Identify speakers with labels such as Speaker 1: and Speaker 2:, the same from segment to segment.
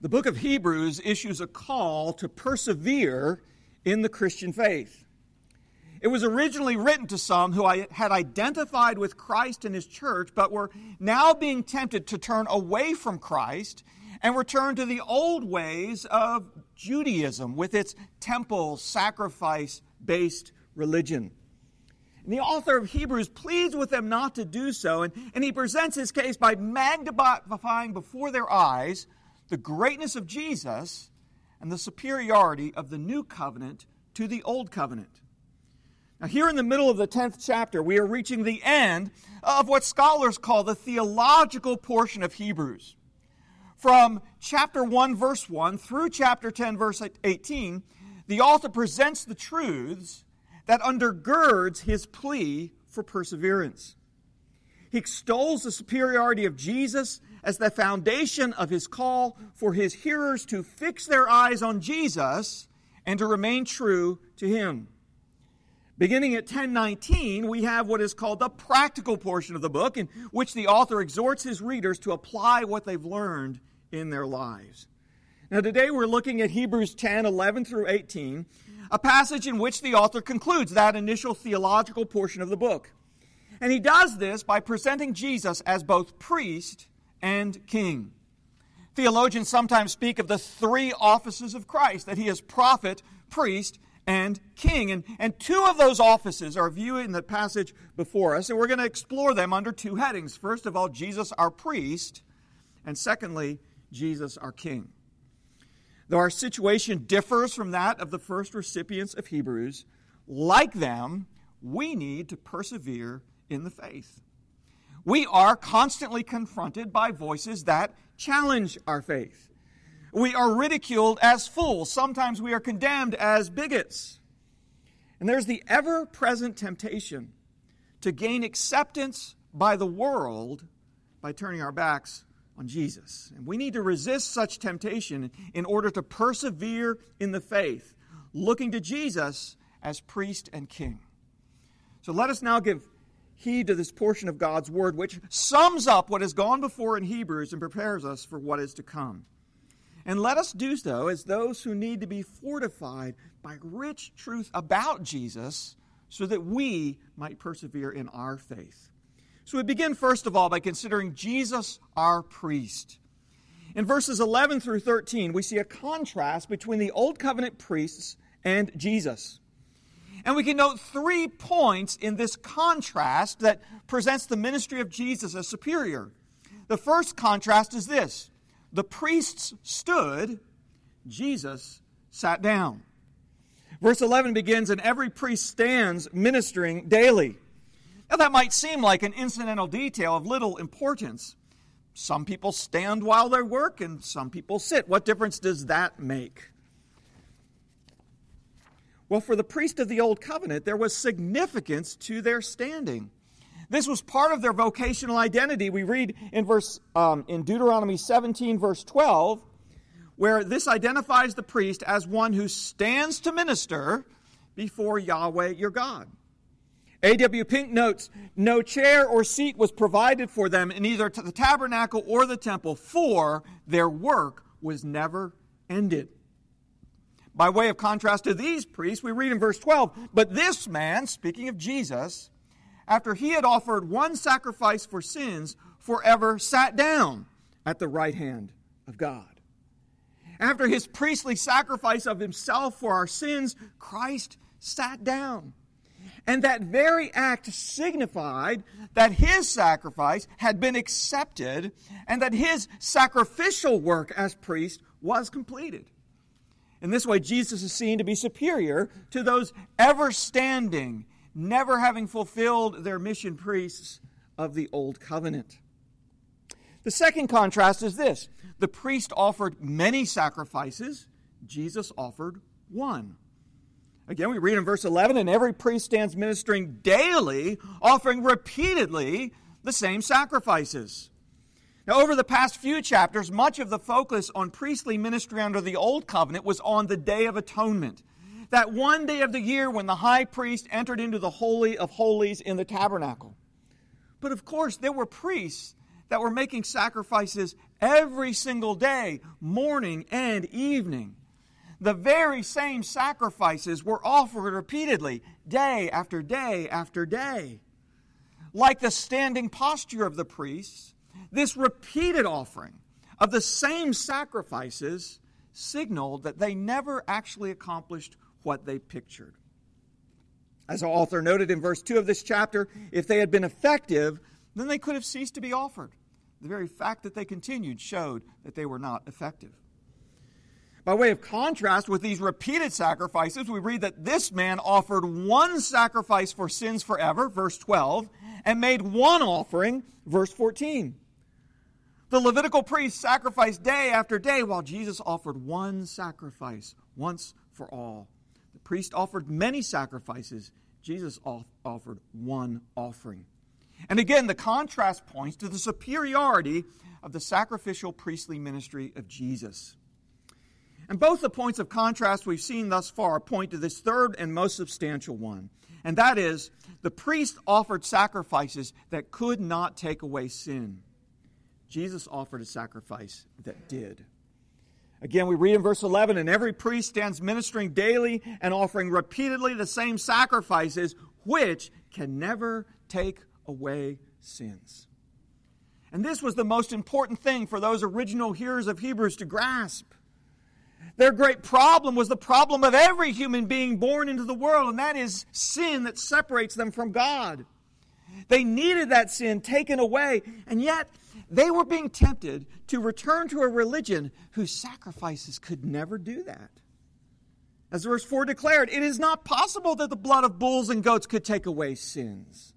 Speaker 1: The book of Hebrews issues a call to persevere in the Christian faith. It was originally written to some who had identified with Christ and His church, but were now being tempted to turn away from Christ and return to the old ways of Judaism with its temple, sacrifice-based religion. And the author of Hebrews pleads with them not to do so, and he presents his case by magnifying before their eyes the greatness of Jesus and the superiority of the new covenant to the old covenant. Now, here in the middle of the 10th chapter, we are reaching the end of what scholars call the theological portion of Hebrews. From chapter 1, verse 1 through chapter 10, verse 18, the author presents the truths that undergirds his plea for perseverance. He extols the superiority of Jesus as the foundation of his call for his hearers to fix their eyes on Jesus and to remain true to him. Beginning at 10:19, we have what is called the practical portion of the book, in which the author exhorts his readers to apply what they've learned in their lives. Now today we're looking at Hebrews 10:11 through 18, a passage in which the author concludes that initial theological portion of the book. And he does this by presenting Jesus as both priest and king. Theologians sometimes speak of the three offices of Christ, that he is prophet, priest, and king. And two of those offices are viewed in the passage before us, and we're going to explore them under two headings. First of all, Jesus our priest, and secondly, Jesus our king. Though our situation differs from that of the first recipients of Hebrews, like them, we need to persevere in the faith. We are constantly confronted by voices that challenge our faith. We are ridiculed as fools. Sometimes we are condemned as bigots. And there's the ever-present temptation to gain acceptance by the world by turning our backs on Jesus. And we need to resist such temptation in order to persevere in the faith, looking to Jesus as priest and king. So let us now give heed to this portion of God's Word, which sums up what has gone before in Hebrews and prepares us for what is to come. And let us do so as those who need to be fortified by rich truth about Jesus so that we might persevere in our faith. So we begin first of all by considering Jesus our priest. In verses 11 through 13, we see a contrast between the Old Covenant priests and Jesus. And we can note 3 points in this contrast that presents the ministry of Jesus as superior. The first contrast is this: the priests stood, Jesus sat down. Verse 11 begins, and every priest stands ministering daily. Now that might seem like an incidental detail of little importance. Some people stand while they work and some people sit. What difference does that make? Well, for the priest of the Old Covenant, there was significance to their standing. This was part of their vocational identity. We read in Deuteronomy 17, verse 12, where this identifies the priest as one who stands to minister before Yahweh your God. A.W. Pink notes, no chair or seat was provided for them in either the tabernacle or the temple, for their work was never ended. By way of contrast to these priests, we read in verse 12, but this man, speaking of Jesus, after he had offered one sacrifice for sins, forever sat down at the right hand of God. After his priestly sacrifice of himself for our sins, Christ sat down. And that very act signified that his sacrifice had been accepted and that his sacrificial work as priest was completed. In this way, Jesus is seen to be superior to those ever standing, never having fulfilled their mission priests of the Old Covenant. The second contrast is this: the priest offered many sacrifices, Jesus offered one. Again, we read in verse 11, and every priest stands ministering daily, offering repeatedly the same sacrifices. Now, over the past few chapters, much of the focus on priestly ministry under the Old Covenant was on the Day of Atonement. That one day of the year when the high priest entered into the Holy of Holies in the tabernacle. But of course, there were priests that were making sacrifices every single day, morning and evening. The very same sacrifices were offered repeatedly, day after day after day. Like the standing posture of the priests, this repeated offering of the same sacrifices signaled that they never actually accomplished what they pictured. As our author noted in verse 2 of this chapter, if they had been effective, then they could have ceased to be offered. The very fact that they continued showed that they were not effective. By way of contrast with these repeated sacrifices, we read that this man offered one sacrifice for sins forever, verse 12, and made one offering, verse 14. The Levitical priests sacrificed day after day, while Jesus offered one sacrifice, once for all. The priest offered many sacrifices. Jesus offered one offering. And again, the contrast points to the superiority of the sacrificial priestly ministry of Jesus. And both the points of contrast we've seen thus far point to this third and most substantial one. And that is, the priest offered sacrifices that could not take away sin. Jesus offered a sacrifice that did. Again, we read in verse 11, and every priest stands ministering daily and offering repeatedly the same sacrifices, which can never take away sins. And this was the most important thing for those original hearers of Hebrews to grasp. Their great problem was the problem of every human being born into the world, and that is sin that separates them from God. They needed that sin taken away, and yet they were being tempted to return to a religion whose sacrifices could never do that. As verse 4 declared, it is not possible that the blood of bulls and goats could take away sins.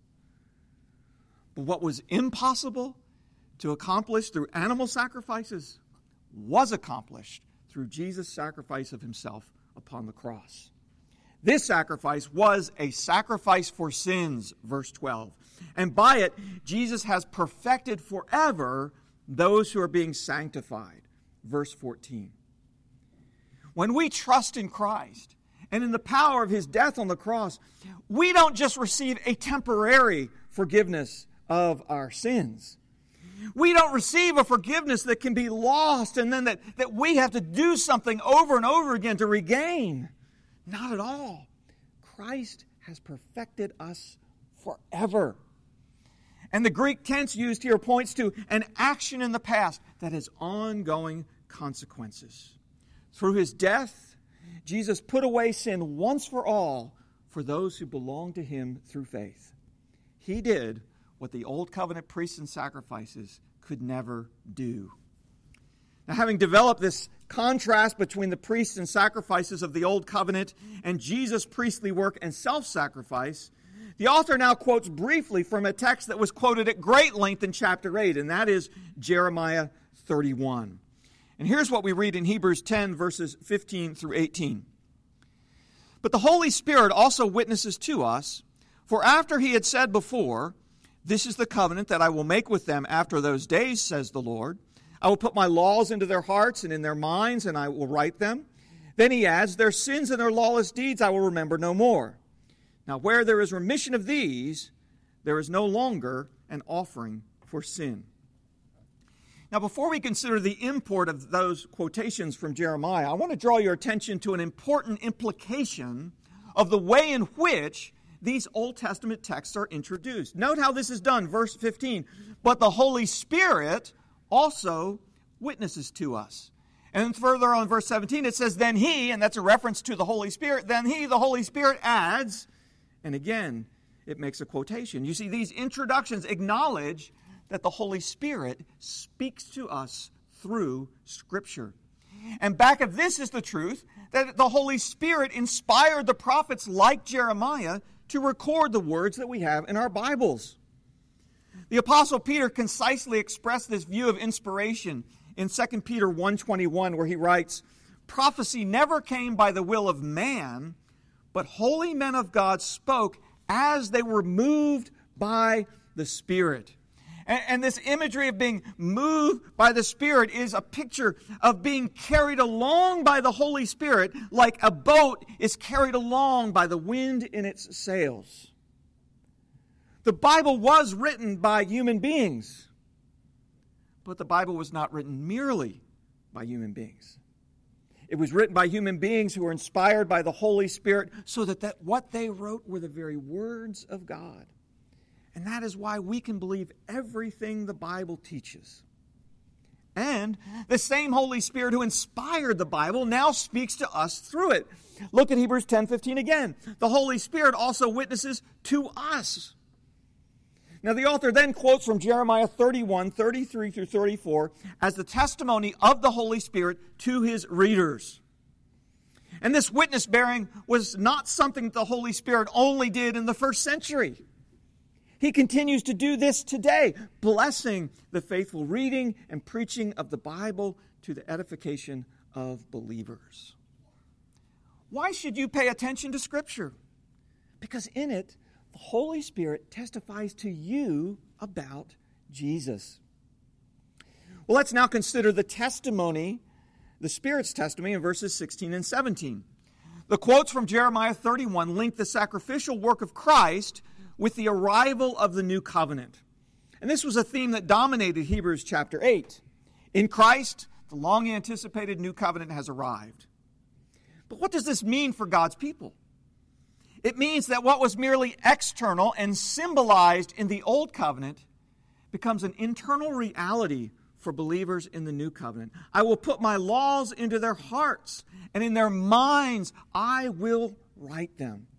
Speaker 1: But what was impossible to accomplish through animal sacrifices was accomplished through Jesus' sacrifice of himself upon the cross. This sacrifice was a sacrifice for sins, verse 12. And by it, Jesus has perfected forever those who are being sanctified, verse 14. When we trust in Christ and in the power of his death on the cross, we don't just receive a temporary forgiveness of our sins. We don't receive a forgiveness that can be lost and then that we have to do something over and over again to regain. Not at all. Christ has perfected us forever. And the Greek tense used here points to an action in the past that has ongoing consequences. Through his death, Jesus put away sin once for all for those who belong to him through faith. He did what the Old Covenant priests and sacrifices could never do. Now, having developed this contrast between the priests and sacrifices of the Old Covenant and Jesus' priestly work and self-sacrifice, the author now quotes briefly from a text that was quoted at great length in chapter 8, and that is Jeremiah 31. And here's what we read in Hebrews 10, verses 15 through 18. But the Holy Spirit also witnesses to us, for after he had said before, this is the covenant that I will make with them after those days, says the Lord. I will put my laws into their hearts and in their minds, and I will write them. Then he adds, their sins and their lawless deeds I will remember no more. Now where there is remission of these, there is no longer an offering for sin. Now before we consider the import of those quotations from Jeremiah, I want to draw your attention to an important implication of the way in which these Old Testament texts are introduced. Note how this is done, verse 15. But the Holy Spirit also witnesses to us. And then further on in verse 17, it says, then he, and that's a reference to the Holy Spirit, then he, the Holy Spirit, adds, and again, it makes a quotation. You see, these introductions acknowledge that the Holy Spirit speaks to us through Scripture. And back of this is the truth that the Holy Spirit inspired the prophets like Jeremiah to record the words that we have in our Bibles. The Apostle Peter concisely expressed this view of inspiration in 2 Peter 1:21, where he writes, prophecy never came by the will of man, but holy men of God spoke as they were moved by the Spirit. And this imagery of being moved by the Spirit is a picture of being carried along by the Holy Spirit like a boat is carried along by the wind in its sails. The Bible was written by human beings, But the Bible was not written merely by human beings. It was written by human beings who were inspired by the Holy Spirit so that what they wrote were the very words of God. And that is why we can believe everything the Bible teaches. And the same Holy Spirit who inspired the Bible now speaks to us through it. Look at Hebrews 10:15 again. The Holy Spirit also witnesses to us. Now the author then quotes from Jeremiah 31:33 through 34 as the testimony of the Holy Spirit to his readers. And this witness bearing was not something that the Holy Spirit only did in the first century. He continues to do this today, blessing the faithful reading and preaching of the Bible to the edification of believers. Why should you pay attention to Scripture? Because in it, the Holy Spirit testifies to you about Jesus. Well, let's now consider the testimony, the Spirit's testimony in verses 16 and 17. The quotes from Jeremiah 31 link the sacrificial work of Christ with the arrival of the new covenant. And this was a theme that dominated Hebrews chapter 8. In Christ, the long-anticipated new covenant has arrived. But what does this mean for God's people? It means that what was merely external and symbolized in the old covenant becomes an internal reality for believers in the new covenant. I will put my laws into their hearts, and in their minds I will write them.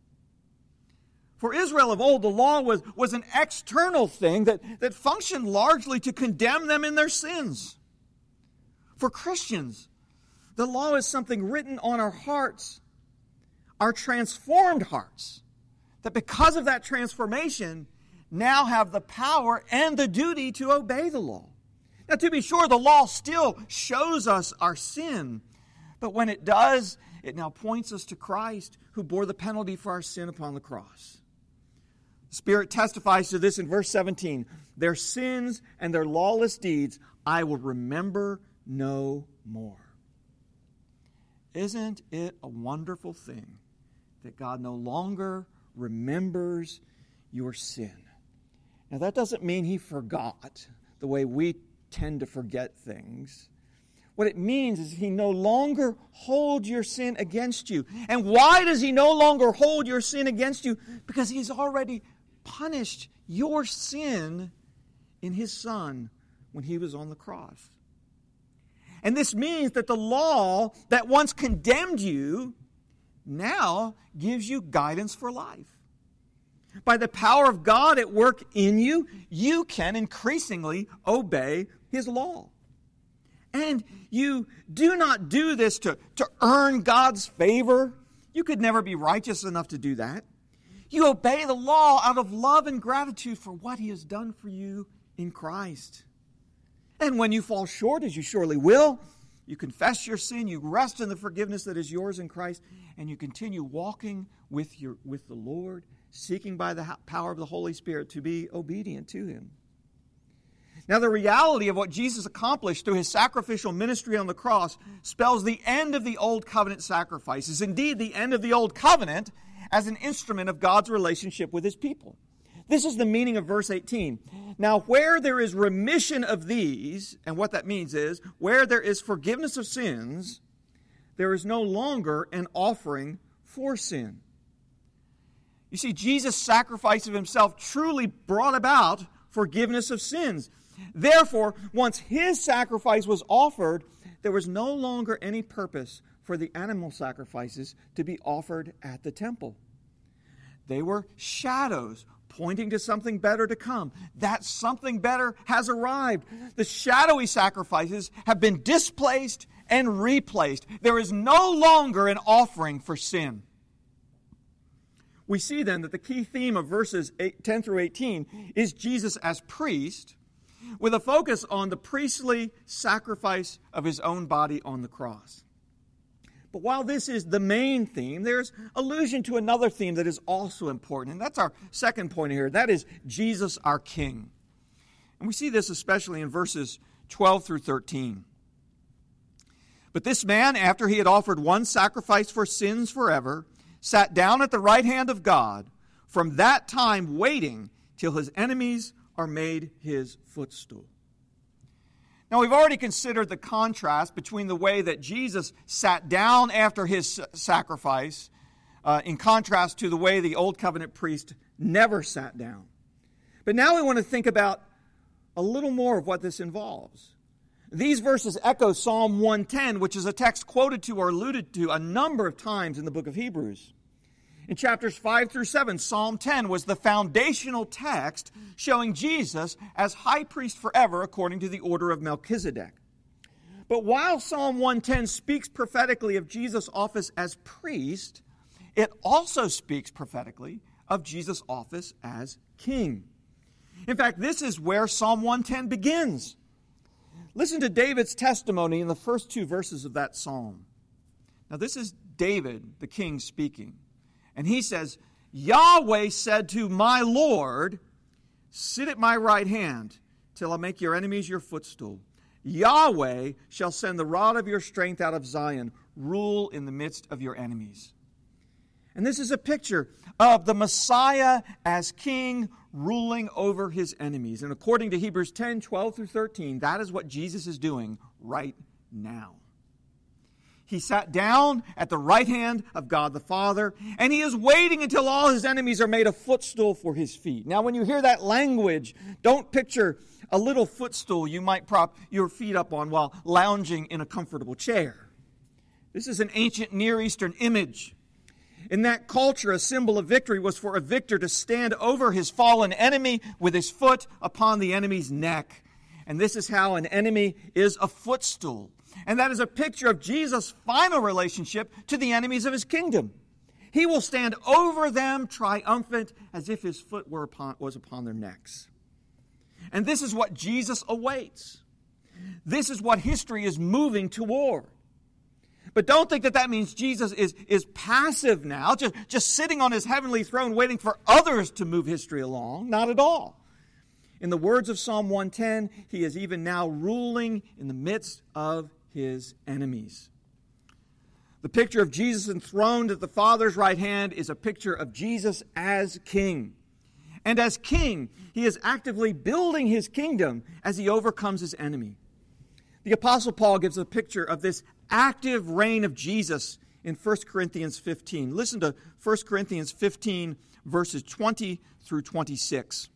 Speaker 1: For Israel of old, the law was an external thing that functioned largely to condemn them in their sins. For Christians, the law is something written on our hearts, our transformed hearts, that because of that transformation, now have the power and the duty to obey the law. Now, to be sure, the law still shows us our sin, but when it does, it now points us to Christ, who bore the penalty for our sin upon the cross. The Spirit testifies to this in verse 17. Their sins and their lawless deeds I will remember no more. Isn't it a wonderful thing that God no longer remembers your sin? Now that doesn't mean He forgot the way we tend to forget things. What it means is He no longer holds your sin against you. And why does He no longer hold your sin against you? Because He's already punished your sin in His Son when He was on the cross. And this means that the law that once condemned you now gives you guidance for life. By the power of God at work in you, you can increasingly obey His law. And you do not do this to earn God's favor. You could never be righteous enough to do that. You obey the law out of love and gratitude for what He has done for you in Christ. And when you fall short, as you surely will, you confess your sin, you rest in the forgiveness that is yours in Christ, and you continue walking with the Lord, seeking by the power of the Holy Spirit to be obedient to Him. Now, the reality of what Jesus accomplished through His sacrificial ministry on the cross spells the end of the old covenant sacrifices, indeed the end of the old covenant as an instrument of God's relationship with His people. This is the meaning of verse 18. Now, where there is remission of these, and what that means is, where there is forgiveness of sins, there is no longer an offering for sin. You see, Jesus' sacrifice of Himself truly brought about forgiveness of sins. Therefore, once His sacrifice was offered, there was no longer any purpose for the animal sacrifices to be offered at the temple. They were shadows pointing to something better to come. That something better has arrived. The shadowy sacrifices have been displaced and replaced. There is no longer an offering for sin. We see then that the key theme of verses 10 through 18 is Jesus as priest, with a focus on the priestly sacrifice of His own body on the cross. But while this is the main theme, there's allusion to another theme that is also important. And that's our second point here. That is Jesus our King. And we see this especially in verses 12 through 13. But this man, after he had offered one sacrifice for sins forever, sat down at the right hand of God, from that time waiting till His enemies are made His footstool. Now, we've already considered the contrast between the way that Jesus sat down after his sacrifice in contrast to the way the Old Covenant priest never sat down. But now we want to think about a little more of what this involves. These verses echo Psalm 110, which is a text quoted to or alluded to a number of times in the book of Hebrews. In chapters 5 through 7, Psalm 10 was the foundational text showing Jesus as high priest forever according to the order of Melchizedek. But while Psalm 110 speaks prophetically of Jesus' office as priest, it also speaks prophetically of Jesus' office as king. In fact, this is where Psalm 110 begins. Listen to David's testimony in the first two verses of that psalm. Now, this is David, the king, speaking. And he says, Yahweh said to my Lord, sit at my right hand till I make your enemies your footstool. Yahweh shall send the rod of your strength out of Zion, rule in the midst of your enemies. And this is a picture of the Messiah as king ruling over his enemies. And according to Hebrews 10, 12 through 13, that is what Jesus is doing right now. He sat down at the right hand of God the Father, and he is waiting until all his enemies are made a footstool for his feet. Now, when you hear that language, don't picture a little footstool you might prop your feet up on while lounging in a comfortable chair. This is an ancient Near Eastern image. In that culture, a symbol of victory was for a victor to stand over his fallen enemy with his foot upon the enemy's neck. And this is how an enemy is a footstool. And that is a picture of Jesus' final relationship to the enemies of his kingdom. He will stand over them triumphant as if his foot was upon their necks. And this is what Jesus awaits. This is what history is moving toward. But don't think that means Jesus is passive now, just sitting on his heavenly throne waiting for others to move history along. Not at all. In the words of Psalm 110, he is even now ruling in the midst of his enemies. The picture of Jesus enthroned at the Father's right hand is a picture of Jesus as king. And as king, he is actively building his kingdom as he overcomes his enemy. The Apostle Paul gives a picture of this active reign of Jesus in 1 Corinthians 15. Listen to 1 Corinthians 15, verses 20 through 26.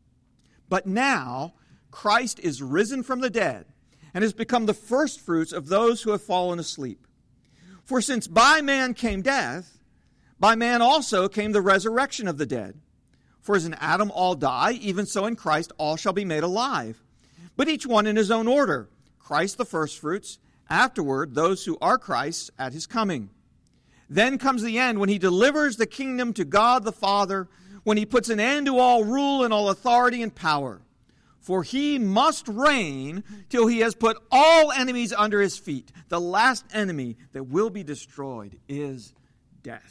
Speaker 1: But now Christ is risen from the dead and has become the firstfruits of those who have fallen asleep. For since by man came death, by man also came the resurrection of the dead. For as in Adam all die, even so in Christ all shall be made alive. But each one in his own order. Christ the firstfruits, afterward those who are Christ's at his coming. Then comes the end when he delivers the kingdom to God the Father, when he puts an end to all rule and all authority and power. For he must reign till he has put all enemies under his feet. The last enemy that will be destroyed is death.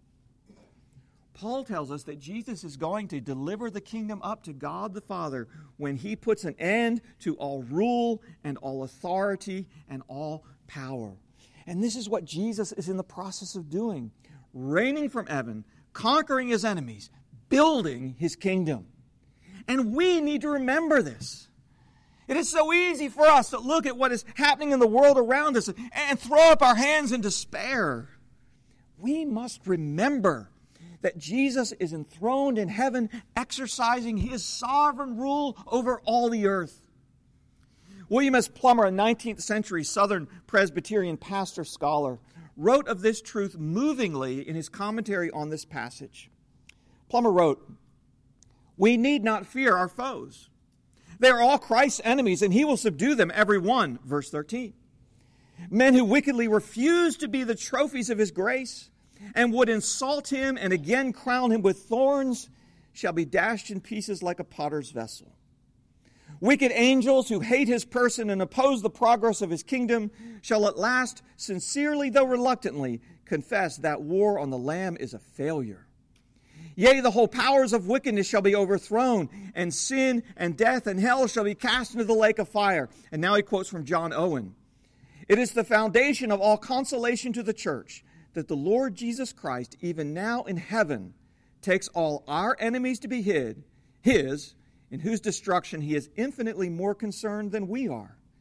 Speaker 1: Paul tells us that Jesus is going to deliver the kingdom up to God the Father when he puts an end to all rule and all authority and all power. And this is what Jesus is in the process of doing, reigning from heaven, conquering his enemies, building his kingdom. And we need to remember this. It is so easy for us to look at what is happening in the world around us and throw up our hands in despair. We must remember that Jesus is enthroned in heaven, exercising his sovereign rule over all the earth. William S. Plummer, a 19th century Southern Presbyterian pastor scholar, wrote of this truth movingly in his commentary on this passage. Plummer wrote, "We need not fear our foes. They are all Christ's enemies, and he will subdue them, every one." Verse 13. "Men who wickedly refuse to be the trophies of his grace and would insult him and again crown him with thorns shall be dashed in pieces like a potter's vessel. Wicked angels who hate his person and oppose the progress of his kingdom shall at last, sincerely though reluctantly, confess that war on the Lamb is a failure. Yea, the whole powers of wickedness shall be overthrown, and sin and death and hell shall be cast into the lake of fire." And now he quotes from John Owen. "It is the foundation of all consolation to the church that the Lord Jesus Christ, even now in heaven, takes all our enemies to be his, in whose destruction he is infinitely more concerned than we are,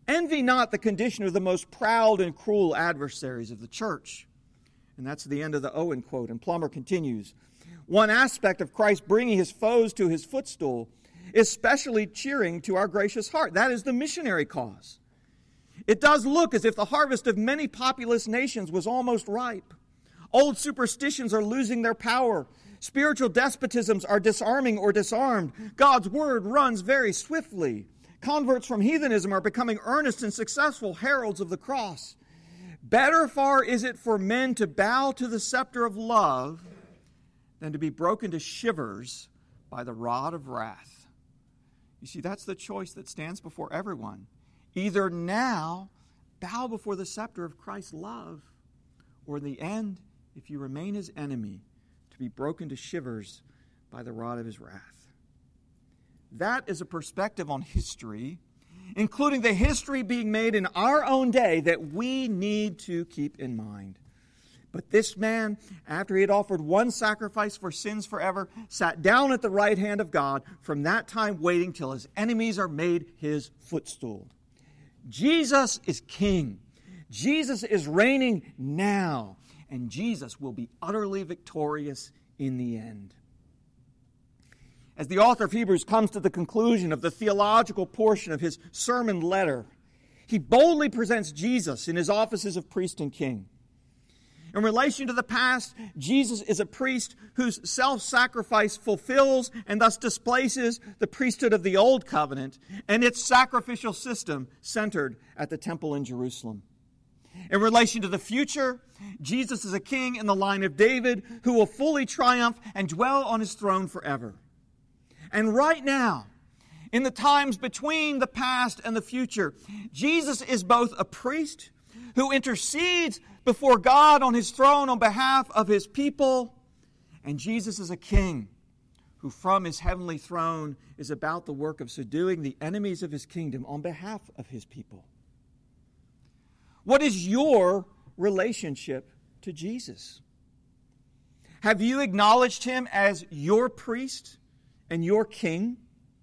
Speaker 1: Envy not the condition of the most proud and cruel adversaries of the church. And that's the end of the Owen quote. And Plummer continues, one aspect of Christ bringing his foes to his footstool is specially cheering to our gracious heart. That is the missionary cause. It does look as if the harvest of many populous nations was almost ripe. Old superstitions are losing their power. Spiritual despotisms are disarming or disarmed. God's word runs very swiftly. Converts from heathenism are becoming earnest and successful heralds of the cross. Better far is it for men to bow to the scepter of love than to be broken to shivers by the rod of wrath. You see, that's the choice that stands before everyone. Either now, bow before the scepter of Christ's love, or in the end, if you remain his enemy, to be broken to shivers by the rod of his wrath. That is a perspective on history, including the history being made in our own day, that we need to keep in mind. But this man, after he had offered one sacrifice for sins forever, sat down at the right hand of God, from that time waiting till his enemies are made his footstool. Jesus is king. Jesus is reigning now. And Jesus will be utterly victorious in the end. As the author of Hebrews comes to the conclusion of the theological portion of his sermon letter, he boldly presents Jesus in his offices of priest and king. In relation to the past, Jesus is a priest whose self-sacrifice fulfills and thus displaces the priesthood of the Old Covenant and its sacrificial system centered at the temple in Jerusalem. In relation to the future, Jesus is a king in the line of David who will fully triumph and dwell on his throne forever. And right now, in the times between the past and the future, Jesus is both a priest who intercedes before God on his throne on behalf of his people, and Jesus is a king who from his heavenly throne is about the work of subduing the enemies of his kingdom on behalf of his people. What is your relationship to Jesus? Have you acknowledged him as your priest and your king?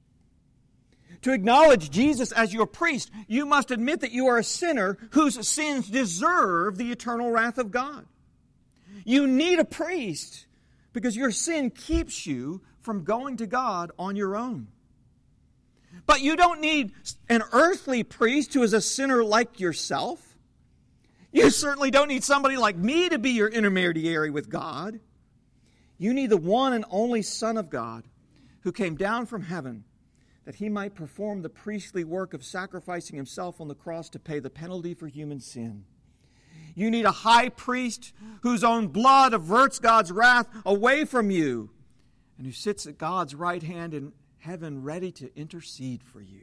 Speaker 1: To acknowledge Jesus as your priest, you must admit that you are a sinner whose sins deserve the eternal wrath of God. You need a priest because your sin keeps you from going to God on your own. But you don't need an earthly priest who is a sinner like yourself. You certainly don't need somebody like me to be your intermediary with God. You need the one and only Son of God who came down from heaven that he might perform the priestly work of sacrificing himself on the cross to pay the penalty for human sin. You need a high priest whose own blood averts God's wrath away from you and who sits at God's right hand in heaven ready to intercede for you.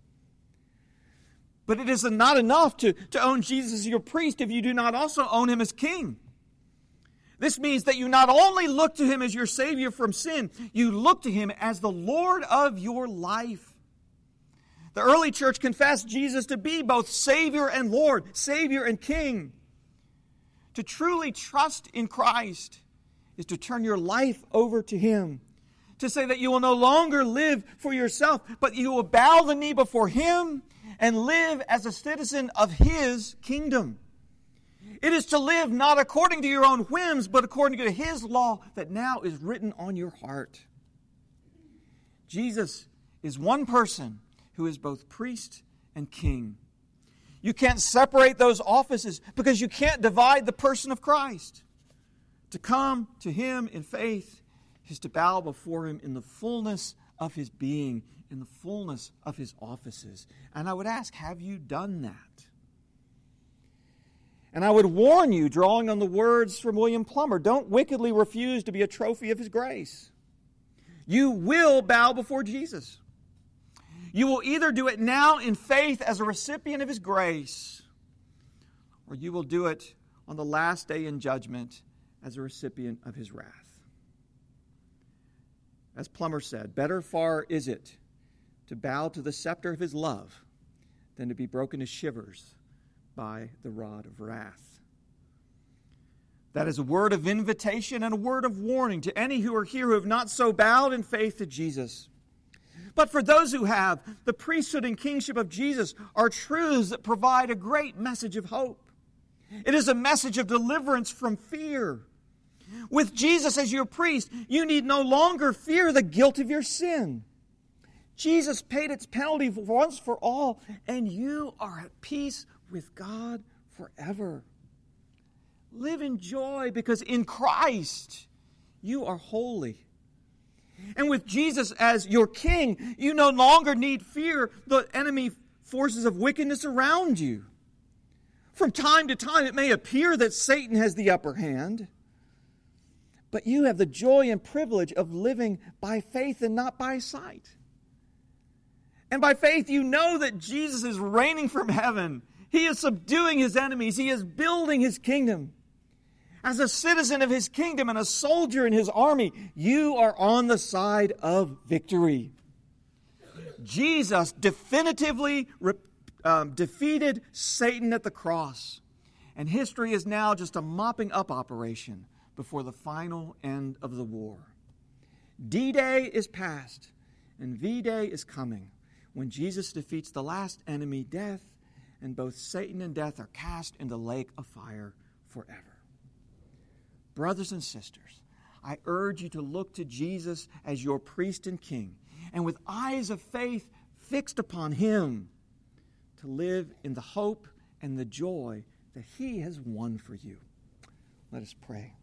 Speaker 1: But it is not enough to own Jesus as your priest if you do not also own him as king. This means that you not only look to him as your Savior from sin, you look to him as the Lord of your life. The early church confessed Jesus to be both Savior and Lord, Savior and King. To truly trust in Christ is to turn your life over to him. To say that you will no longer live for yourself, but you will bow the knee before him and live as a citizen of his kingdom. It is to live not according to your own whims, but according to his law that now is written on your heart. Jesus is one person who is both priest and king. You can't separate those offices because you can't divide the person of Christ. To come to him in faith is to bow before him in the fullness of his being, in the fullness of his offices. And I would ask, have you done that? And I would warn you, drawing on the words from William Plummer, don't wickedly refuse to be a trophy of his grace. You will bow before Jesus. You will either do it now in faith as a recipient of his grace, or you will do it on the last day in judgment as a recipient of his wrath. As Plummer said, better far is it to bow to the scepter of his love than to be broken to shivers by the rod of wrath. That is a word of invitation and a word of warning to any who are here who have not so bowed in faith to Jesus. But for those who have, the priesthood and kingship of Jesus are truths that provide a great message of hope. It is a message of deliverance from fear. With Jesus as your priest, you need no longer fear the guilt of your sin. Jesus paid its penalty once for all, and you are at peace with God forever. Live in joy because in Christ you are holy. And with Jesus as your king, you no longer need fear the enemy forces of wickedness around you. From time to time, it may appear that Satan has the upper hand, but you have the joy and privilege of living by faith and not by sight. And by faith, you know that Jesus is reigning from heaven. He is subduing his enemies. He is building his kingdom. As a citizen of his kingdom and a soldier in his army, you are on the side of victory. Jesus definitively defeated Satan at the cross. And history is now just a mopping up operation before the final end of the war. D-Day is past, and V-Day is coming, when Jesus defeats the last enemy, death, and both Satan and death are cast in the lake of fire forever. Brothers and sisters, I urge you to look to Jesus as your priest and king, and with eyes of faith fixed upon him, to live in the hope and the joy that he has won for you. Let us pray.